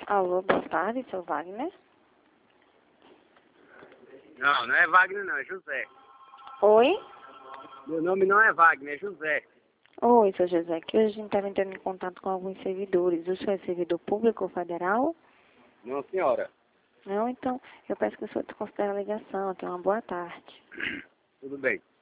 Alô, boa tarde, seu Wagner. Não, não é Wagner não, é José. Oi? Meu nome não é Wagner, é José. Oi, seu José. Aqui hoje a gente estava entrando em contato com alguns servidores. O senhor é servidor público ou federal? Não, senhora. Não, então eu peço que o senhor considere a ligação. Tenha uma boa tarde. Tudo bem.